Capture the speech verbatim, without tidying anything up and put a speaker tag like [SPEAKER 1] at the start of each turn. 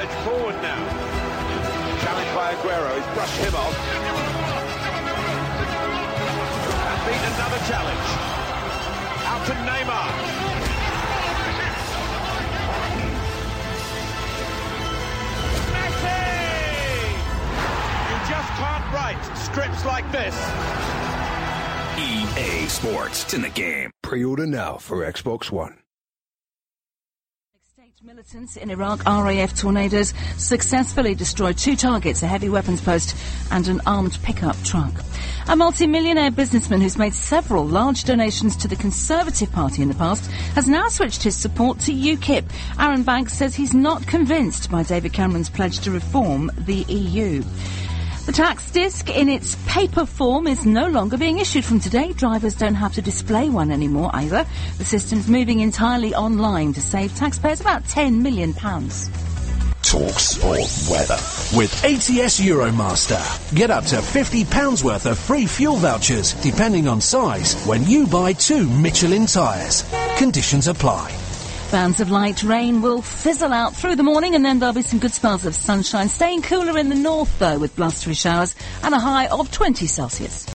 [SPEAKER 1] edge forward now. Challenged by Aguero, he's brushed him off. And beat another challenge. Out to Neymar. Messi! You just can't write scripts like this.
[SPEAKER 2] E A Sports, it's in the game.
[SPEAKER 3] Pre-order now for Xbox One.
[SPEAKER 4] Militants in Iraq, R A F Tornadoes successfully destroyed two targets, a heavy weapons post and an armed pickup truck. A multi-millionaire businessman who's made several large donations to the Conservative Party in the past has now switched his support to UKIP. Aaron Banks says he's not convinced by David Cameron's pledge to reform the E U. The tax disc in its paper form is no longer being issued from today. Drivers don't have to display one anymore either. The system's moving entirely online to save taxpayers about ten million pounds.
[SPEAKER 5] Talk Sport weather with A T S Euromaster. Get up to fifty pounds worth of free fuel vouchers, depending on size, when you buy two Michelin tyres. Conditions apply.
[SPEAKER 4] Bands of light rain will fizzle out through the morning, and then there'll be some good spells of sunshine. Staying cooler in the north, though, with blustery showers and a high of twenty Celsius.